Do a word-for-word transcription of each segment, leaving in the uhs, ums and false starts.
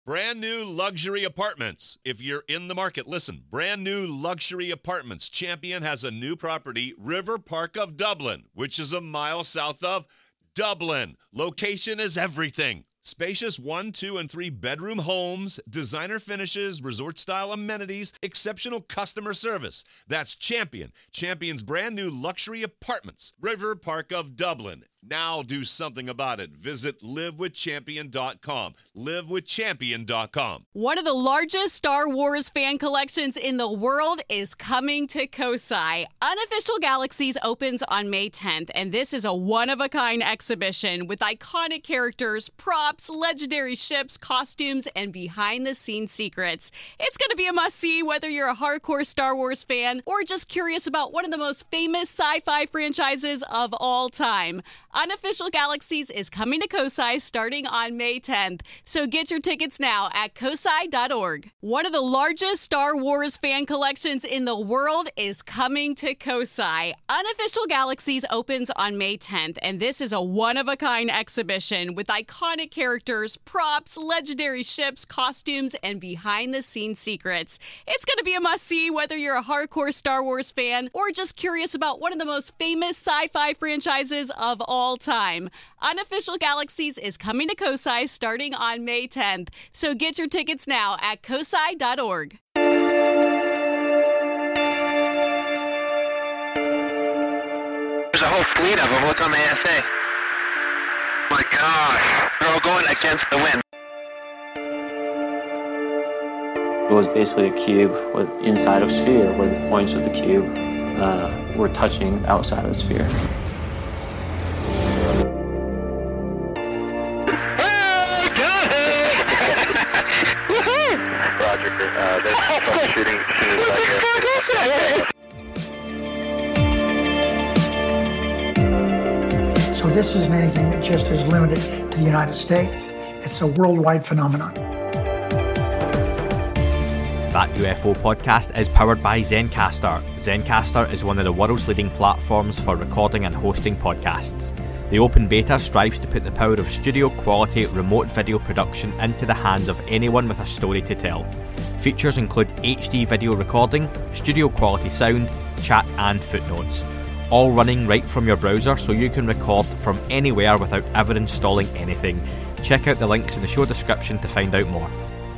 Brand new luxury apartments. If you're in the market, listen. Brand new luxury apartments. Champion has a new property, River Park of Dublin, which is a mile south of Dublin. Location is everything. Spacious one, two, and three bedroom homes, designer finishes, resort-style amenities, exceptional customer service. That's Champion. Champion's brand new luxury apartments. River Park of Dublin. Now do something about it. Visit live with champion dot com. live with champion dot com. One of the largest Star Wars fan collections in the world is coming to Kosai. Unofficial Galaxies opens on May tenth, and this is a one-of-a-kind exhibition with iconic characters, props, legendary ships, costumes, and behind-the-scenes secrets. It's going to be a must-see whether you're a hardcore Star Wars fan or just curious about one of the most famous sci-fi franchises of all time. Unofficial Galaxies is coming to Kosai starting on May tenth, so get your tickets now at kosai dot org. One of the largest Star Wars fan collections in the world is coming to Kosai. Unofficial Galaxies opens on May tenth, and this is a one-of-a-kind exhibition with iconic characters, props, legendary ships, costumes, and behind-the-scenes secrets. It's going to be a must-see whether you're a hardcore Star Wars fan or just curious about one of the most famous sci-fi franchises of all all time. Unofficial Galaxies is coming to Kosai starting on May tenth, so get your tickets now at kosai dot org. There's a whole fleet of them. Look on the A S A. My gosh. They're all going against the wind. It was basically a cube with inside of a sphere where the points of the cube uh, were touching outside of the sphere. Roger. Uh, there's some shooting shooters out here. So this isn't anything that just is limited to the United States. It's a worldwide phenomenon. That U F O podcast is powered by Zencastr. Zencastr is one of the world's leading platforms for recording and hosting podcasts. The open beta strives to put the power of studio-quality remote video production into the hands of anyone with a story to tell. Features include H D video recording, studio-quality sound, chat and footnotes. All running right from your browser so you can record from anywhere without ever installing anything. Check out the links in the show description to find out more.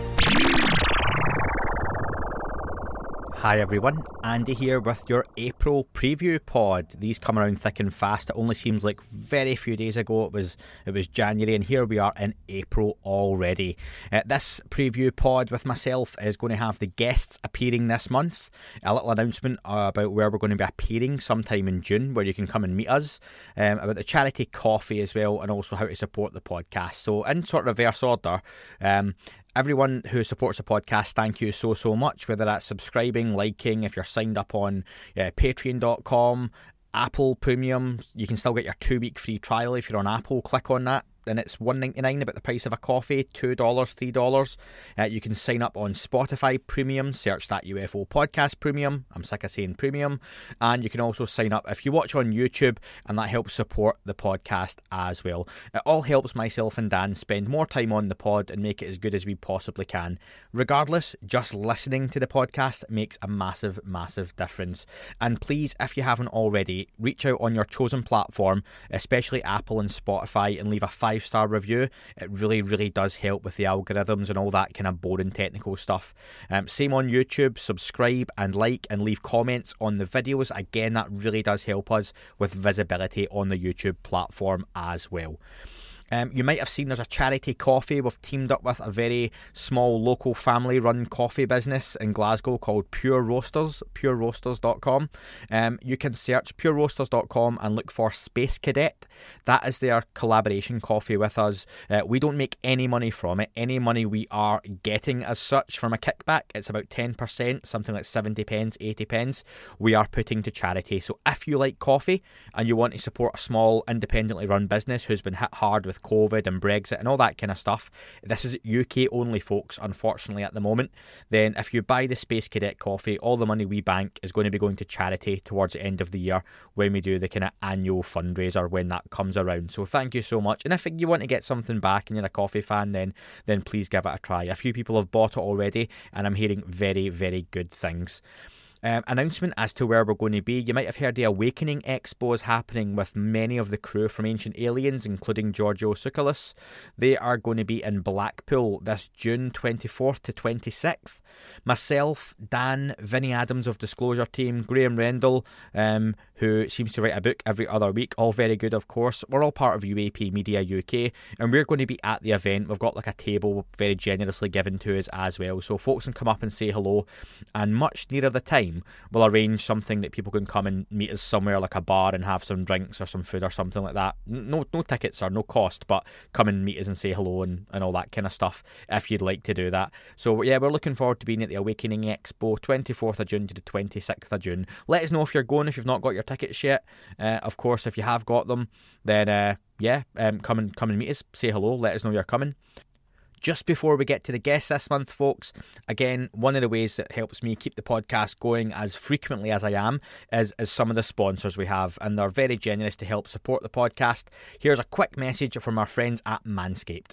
Hi everyone, Andy here with your April preview pod. These come around thick and fast. It only seems like very few days ago it was it was January, and here we are in April already. Uh, this preview pod with myself is going to have the guests appearing this month. A little announcement about where we're going to be appearing sometime in June, where you can come and meet us. Um, about the charity coffee as well, and also how to support the podcast. So in sort of reverse order, um, everyone who supports the podcast, thank you so, so much. Whether that's subscribing, liking, if you're signed up on uh, patreon dot com, Apple Premium, you can still get your two-week free trial if you're on Apple. Click on that. And it's one dollar ninety-nine, about the price of a coffee, two dollars, three dollars. Uh, you can sign up on Spotify Premium, search that U F O Podcast Premium. I'm sick of saying Premium. And you can also sign up if you watch on YouTube, and that helps support the podcast as well. It all helps myself and Dan spend more time on the pod and make it as good as we possibly can. Regardless, just listening to the podcast makes a massive, massive difference. And please, if you haven't already, reach out on your chosen platform, especially Apple and Spotify, and leave a five star review. It really, really does help with the algorithms and all that kind of boring technical stuff. Um, same on YouTube. Subscribe and like and leave comments on the videos. Again, that really does help us with visibility on the YouTube platform as well. Um, you might have seen there's a charity coffee. We've teamed up with a very small local family-run coffee business in Glasgow called Pure Roasters, pure roasters dot com. Um, you can search pure roasters dot com and look for Space Cadet. That is their collaboration coffee with us. Uh, we don't make any money from it. Any money we are getting as such from a kickback, it's about ten percent, something like seventy pence, eighty pence, we are putting to charity. So if you like coffee and you want to support a small independently run business who's been hit hard with with COVID and Brexit and all that kind of stuff, this is U K only, folks, unfortunately at the moment, then if you buy the Space Cadet coffee, all the money we bank is going to be going to charity towards the end of the year when we do the kind of annual fundraiser when that comes around. So thank you so much. And if you want to get something back and you're a coffee fan, then then please give it a try. A few people have bought it already and I'm hearing very, very good things. Um, announcement as to where we're going to be. You might have heard the Awakening Expo is happening with many of the crew from Ancient Aliens, including Giorgio Tsoukalos. They are going to be in Blackpool this June twenty-fourth to twenty-sixth. Myself, Dan, Vinnie Adams of Disclosure Team, Graham Rendell, um, who seems to write a book every other week, all very good of course. We're all part of U A P Media U K and we're going to be at the event. We've got like a table very generously given to us as well, so folks can come up and say hello, and much nearer the time we'll arrange something that people can come and meet us somewhere like a bar and have some drinks or some food or something like that. No no tickets or no cost, but come and meet us and say hello and, and all that kind of stuff if you'd like to do that. So yeah, we're looking forward to being at the Awakening Expo, twenty-fourth of June to the twenty-sixth of June. Let us know if you're going, if you've not got your tickets yet. Uh, of course, if you have got them, then uh, yeah, um, come and come and meet us, say hello, let us know you're coming. Just before we get to the guests this month, folks, again, one of the ways that helps me keep the podcast going as frequently as I am is, is some of the sponsors we have, and they're very generous to help support the podcast. Here's a quick message from our friends at Manscaped.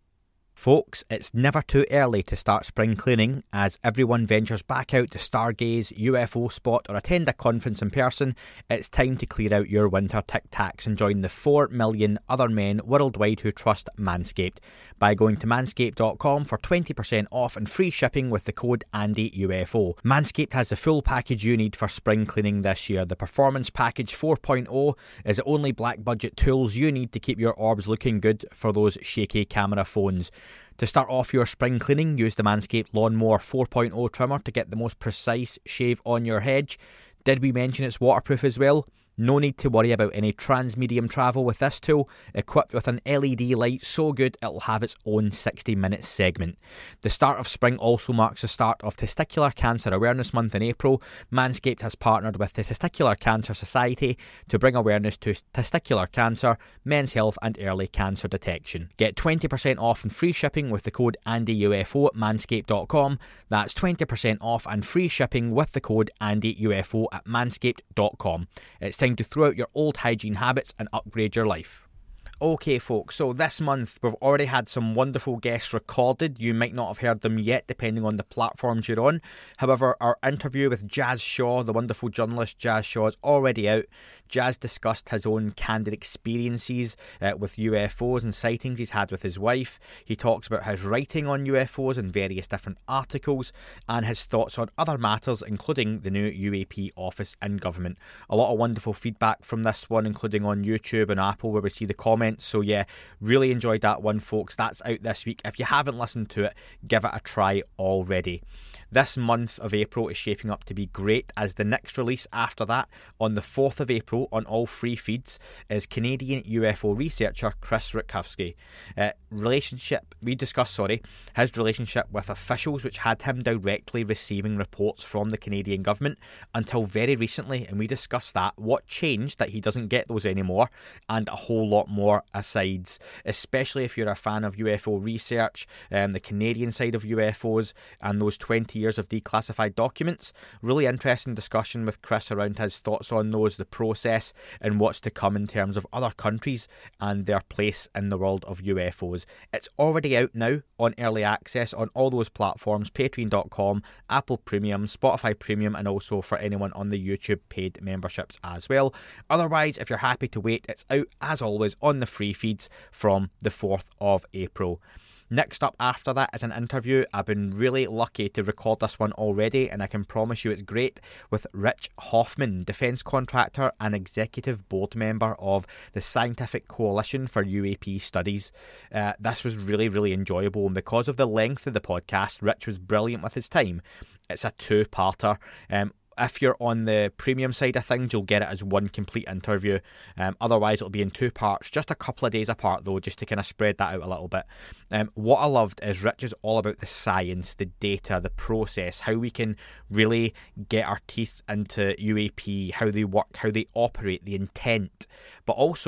Folks, it's never too early to start spring cleaning. As everyone ventures back out to stargaze, U F O spot or attend a conference in person, it's time to clear out your winter tic-tacs and join the four million other men worldwide who trust Manscaped by going to manscaped dot com for twenty percent off and free shipping with the code Andy U F O. Manscaped has the full package you need for spring cleaning this year. The Performance Package four point oh is the only black budget tools you need to keep your orbs looking good for those shaky camera phones. To start off your spring cleaning, use the Manscaped Lawnmower four point oh trimmer to get the most precise shave on your hedge. Did we mention it's waterproof as well? No need to worry about any trans-medium travel with this tool, equipped with an L E D light so good it'll have its own sixty minute segment. The start of spring also marks the start of Testicular Cancer Awareness Month in April. Manscaped has partnered with the Testicular Cancer Society to bring awareness to testicular cancer, men's health and early cancer detection. Get twenty percent off and free shipping with the code Andy U F O at manscaped dot com. That's twenty percent off and free shipping with the code Andy U F O at manscaped dot com. It's time to throw out your old hygiene habits and upgrade your life. Okay folks, so this month we've already had some wonderful guests recorded. You might not have heard them yet depending on the platforms you're on. However, our interview with Jazz Shaw, the wonderful journalist Jazz Shaw, is already out. Jazz discussed his own candid experiences uh, with U F Os and sightings he's had with his wife. He talks about his writing on U F Os and various different articles and his thoughts on other matters, including the new U A P office in government. A lot of wonderful feedback from this one, including on YouTube and Apple where we see the comments. So yeah, really enjoyed that one, folks. That's out this week. If you haven't listened to it, give it a try already. This month of April is shaping up to be great, as the next release after that, on the fourth of April on all free feeds, is Canadian U F O researcher Chris Rutkowski. Uh, relationship, we discussed, sorry, his relationship with officials, which had him directly receiving reports from the Canadian government until very recently, and we discussed that, what changed that he doesn't get those anymore, and a whole lot more asides, especially if you're a fan of U F O research, um, the Canadian side of U F Os, and those twenty years of declassified documents. Really interesting discussion with Chris around his thoughts on those, the process, and what's to come in terms of other countries and their place in the world of U F Os. It's already out now on early access on all those platforms, patreon dot com, Apple Premium, Spotify Premium, and also for anyone on the YouTube paid memberships as well. Otherwise, if you're happy to wait, it's out as always on the free feeds from the fourth of April. Next up after that is an interview. I've been really lucky to record this one already, and I can promise you it's great, with Rich Hoffman, defence contractor and executive board member of the Scientific Coalition for U A P Studies. Uh, this was really, really enjoyable, and because of the length of the podcast, Rich was brilliant with his time. It's a two-parter. Um, If you're on the premium side of things, you'll get it as one complete interview. Um, otherwise, it'll be in two parts, just a couple of days apart, though, just to kind of spread that out a little bit. Um, what I loved is Rich is all about the science, the data, the process, how we can really get our teeth into U A P, how they work, how they operate, the intent. But also,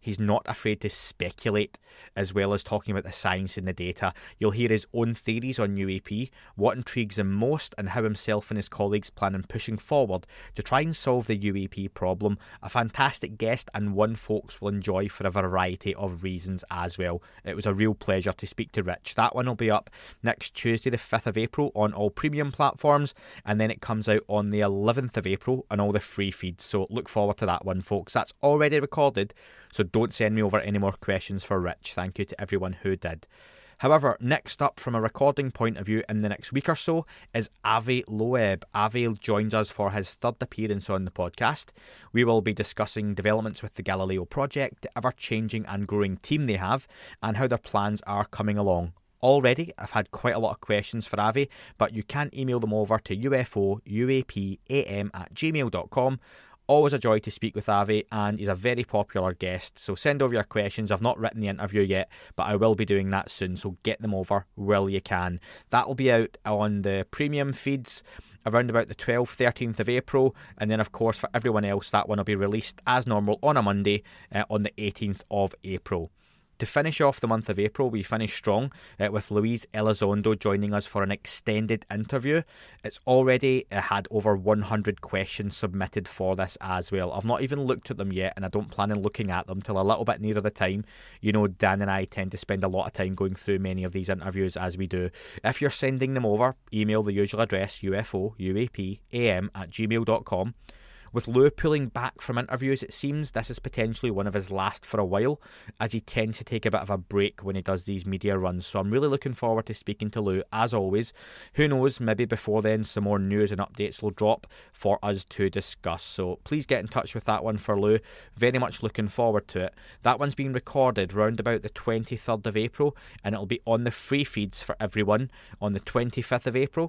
he's not afraid to speculate as well as talking about the science and the data. You'll hear his own theories on U A P, what intrigues him most, and how himself and his colleagues plan on pushing forward to try and solve the U A P problem. A fantastic guest, and one folks will enjoy for a variety of reasons as well. It was a real pleasure to speak to Rich. That one will be up next Tuesday the fifth of April on all premium platforms, and then it comes out on the eleventh of April on all the free feeds, so look forward to that one, folks. That's already recorded, so don't send me over any more questions for Rich. Thank you to everyone who did. However, next up from a recording point of view in the next week or so is Avi Loeb. Avi joins us for his third appearance on the podcast. We will be discussing developments with the Galileo project, the ever-changing and growing team they have, and how their plans are coming along. Already, I've had quite a lot of questions for Avi, but you can email them over to U F O U A P A M at gmail dot com. Always a joy to speak with Avi, and he's a very popular guest, so send over your questions. I've not written the interview yet, but I will be doing that soon, so get them over while you can. That'll be out on the premium feeds around about the twelfth, thirteenth of April, and then of course for everyone else that one will be released as normal on a Monday uh, on the eighteenth of April. To finish off the month of April, we finish strong uh, with Luis Elizondo joining us for an extended interview. It's already uh, had over one hundred questions submitted for this as well. I've not even looked at them yet, and I don't plan on looking at them till a little bit nearer the time. You know, Dan and I tend to spend a lot of time going through many of these interviews as we do. If you're sending them over, email the usual address, U F O U A P A M at gmail dot com. With Lou pulling back from interviews, it seems this is potentially one of his last for a while, as he tends to take a bit of a break when he does these media runs. So I'm really looking forward to speaking to Lou, as always. Who knows, maybe before then some more news and updates will drop for us to discuss. So please get in touch with that one for Lou. Very much looking forward to it. That one's being recorded round about the twenty-third of April, and it'll be on the free feeds for everyone on the twenty-fifth of April.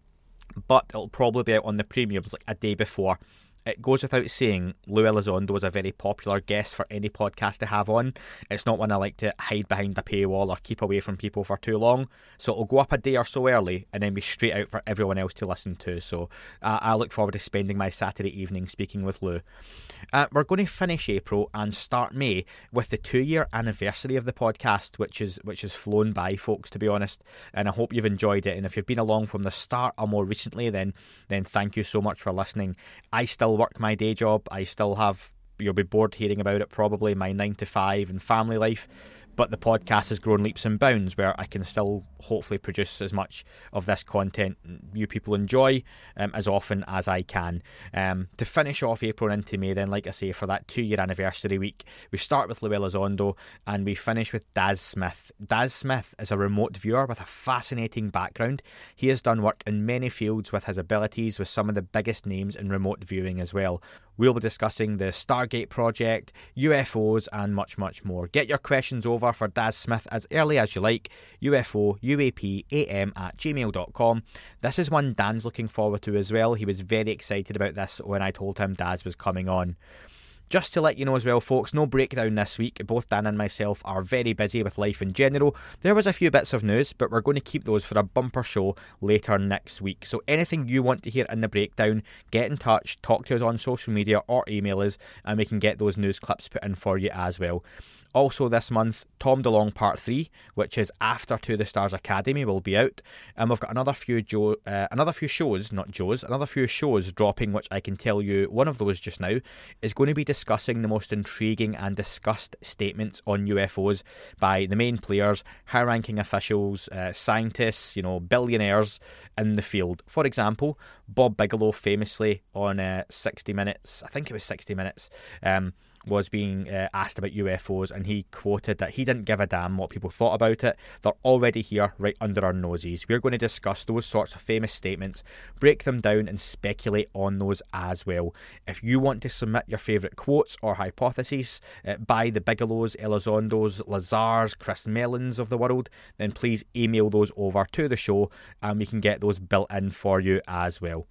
But it'll probably be out on the premiums like a day before. It goes without saying, Lou Elizondo is a very popular guest for any podcast to have on. It's not one I like to hide behind a paywall or keep away from people for too long. So it'll go up a day or so early and then be straight out for everyone else to listen to. So uh, I look forward to spending my Saturday evening speaking with Lou. Uh, we're going to finish April and start May with the two-year anniversary of the podcast, which is which has flown by, folks, to be honest. And I hope you've enjoyed it. And if you've been along from the start or more recently, then then thank you so much for listening. I still work my day job. I still have, you'll be bored hearing about it probably, my nine to five and family life. But the podcast has grown leaps and bounds where I can still hopefully produce as much of this content you people enjoy um, as often as I can. Um, to finish off April into May then, like I say, for that two-year anniversary week, we start with Lou Elizondo and we finish with Daz Smith. Daz Smith is a remote viewer with a fascinating background. He has done work in many fields with his abilities with some of the biggest names in remote viewing as well. We'll be discussing the Stargate project, U F Os, and much, much more. Get your questions over for Daz Smith as early as you like. U F O U A P A M at gmail dot com. This is one Dan's looking forward to as well. He was very excited about this when I told him Daz was coming on. Just to let you know as well, folks, no breakdown this week. Both Dan and myself are very busy with life in general. There was a few bits of news, but we're going to keep those for a bumper show later next week. So anything you want to hear in the breakdown, get in touch, talk to us on social media or email us, and we can get those news clips put in for you as well. Also this month, Tom DeLonge Part three, which is after To The Stars Academy, will be out. And we've got another few Joe, uh, another few shows, not Joe's, another few shows dropping, which I can tell you one of those just now is going to be discussing the most intriguing and discussed statements on U F Os by the main players, high-ranking officials, uh, scientists, you know, billionaires in the field. For example, Bob Bigelow famously on uh, sixty minutes, I think it was sixty minutes, um, was being uh, asked about U F Os, and he quoted that he didn't give a damn what people thought about it. They're already here right under our noses. We're going to discuss those sorts of famous statements, break them down and speculate on those as well. If you want to submit your favourite quotes or hypotheses uh, by the Bigelows, Elizondos, Lazars, Chris Mellons of the world, then please email those over to the show and we can get those built in for you as well.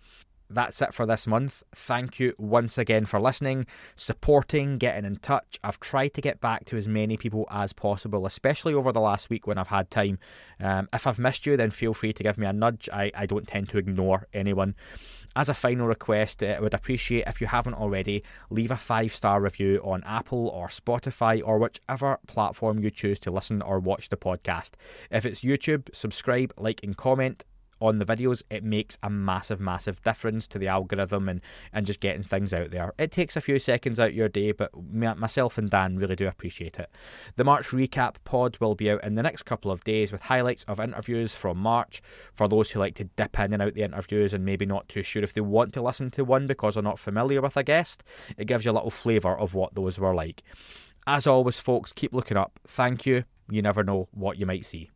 that's it for this month. Thank you once again for listening, supporting, getting in touch. I've tried to get back to as many people as possible, especially over the last week when I've had time. Um, if I've missed you, then feel free to give me a nudge. I, I don't tend to ignore anyone. As a final request, I would appreciate if you haven't already, leave a five-star review on Apple or Spotify or whichever platform you choose to listen or watch the podcast. If it's YouTube, subscribe, like and comment on the videos. It makes a massive, massive difference to the algorithm and, and just getting things out there. It takes a few seconds out of your day, but myself and Dan really do appreciate it. The March recap pod will be out in the next couple of days with highlights of interviews from March for those who like to dip in and out the interviews and maybe not too sure if they want to listen to one because they're not familiar with a guest. It gives you a little flavour of what those were like. As always, folks, keep looking up. Thank you. You never know what you might see.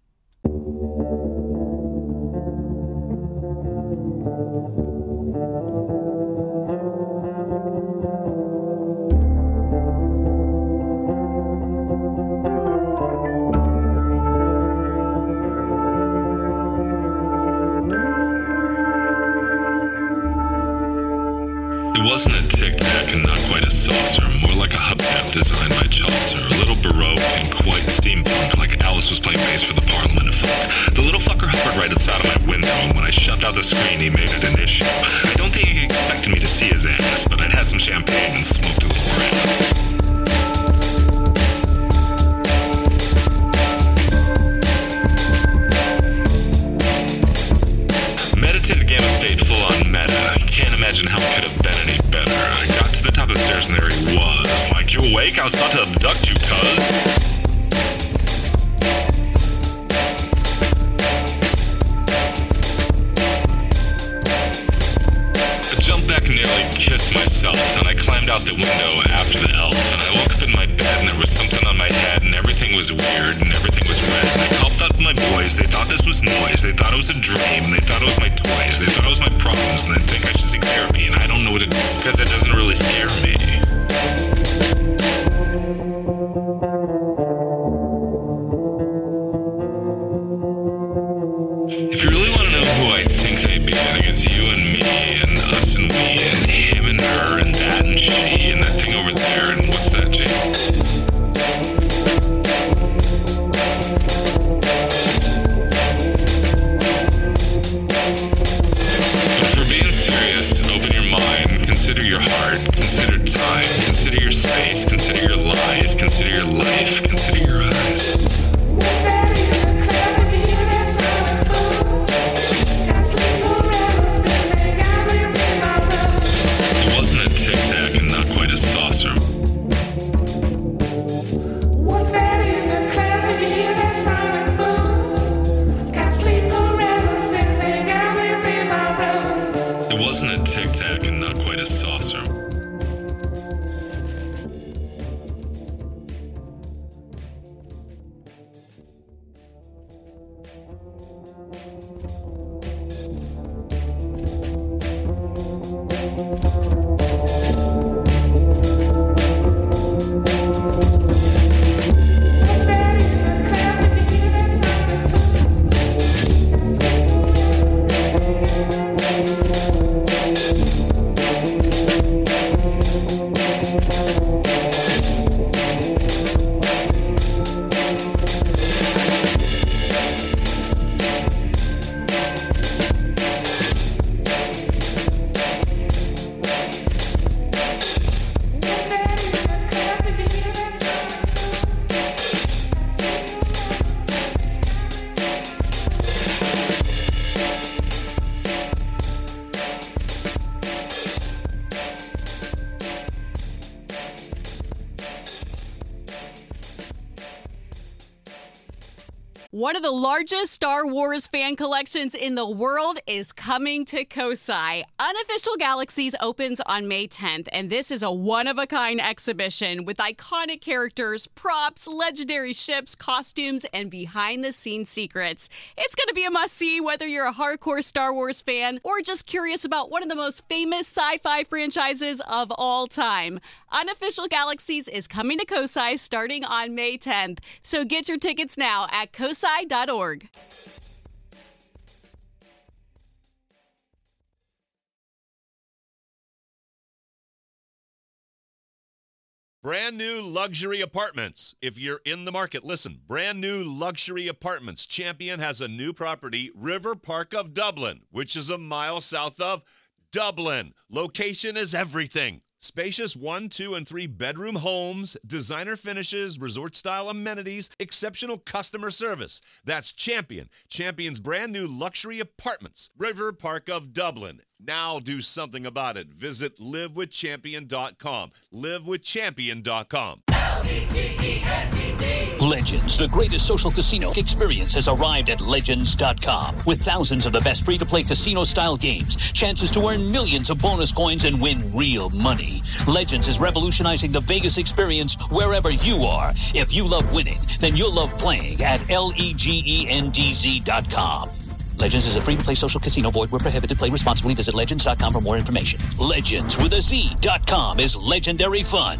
It wasn't a tic-tac and not quite a saucer, more like a hubcap designed by Chaucer, a little baroque and quite steampunk, like Alice was playing bass for the Parliament of Folk. The little fucker hovered right outside of my window, and when I shoved out the screen, he made it an issue. I don't think he expected me to see his ass, but I'd had some champagne and smoked a little grass. Meditative Gamma stayed full on meta. Can't imagine how it could have been any better. I got to the top of the stairs and there he was. Like, you awake? I was about to abduct you, cuz. I jumped back and nearly kissed myself, and I climbed out the window after the elf, and I woke up in my bed and there was something on my head and everything was weird and everything was red. And I called out to my boys. They thought this was noise. They thought it was a dream. They thought it was my toys. They thought it was my problems, and they think I should seek therapy, and I don't know what to do because it doesn't really scare me. If you really want to know who I think I be, I think it's you and me and us and we and him and her and that and she and that thing over there and what's that, Jake? But if we're being serious, open your mind, consider your heart, consider time, consider your space, consider your lies, consider your life, consider your eyes. It wasn't a tic-tac and not quite a saucer. It wasn't a tic-tac and not quite a saucer. One of the largest Star Wars fan collections in the world is coming to Kosai. Unofficial Galaxies opens on May tenth, and this is a one-of-a-kind exhibition with iconic characters, props, legendary ships, costumes, and behind-the-scenes secrets. It's going to be a must-see whether you're a hardcore Star Wars fan or just curious about one of the most famous sci-fi franchises of all time. Unofficial Galaxies is coming to Kosai starting on May tenth, so get your tickets now at kosai dot org. Brand new luxury apartments. If you're in the market, listen. Brand new luxury apartments. Champion has a new property, River Park of Dublin, which is a mile south of Dublin. Location is everything. Spacious one, two, and three bedroom homes, designer finishes, resort-style amenities, exceptional customer service. That's Champion. Champion's brand new luxury apartments, River Park of Dublin. Now do something about it. Visit live with champion dot com. live with champion dot com. Legends, the greatest social casino experience, has arrived at legends dot com. With thousands of the best free-to-play casino-style games, chances to earn millions of bonus coins and win real money. Legends is revolutionizing the Vegas experience wherever you are. If you love winning, then you'll love playing at legends dot com. Legends is a free-to-play social casino. Void where prohibited. Play responsibly. Visit legends dot com for more information. Legends with a Z dot com is legendary fun.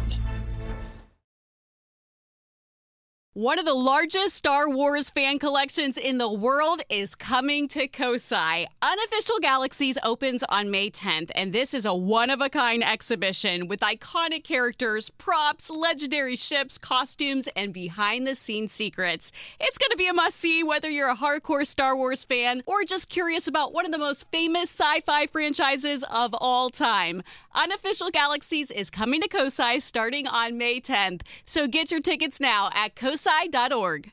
One of the largest Star Wars fan collections in the world is coming to Kosai. Unofficial Galaxies opens on May tenth, and this is a one-of-a-kind exhibition with iconic characters, props, legendary ships, costumes, and behind-the-scenes secrets. It's going to be a must-see whether you're a hardcore Star Wars fan or just curious about one of the most famous sci-fi franchises of all time. Unofficial Galaxies is coming to Kosai starting on May tenth, so get your tickets now at kosai dot org.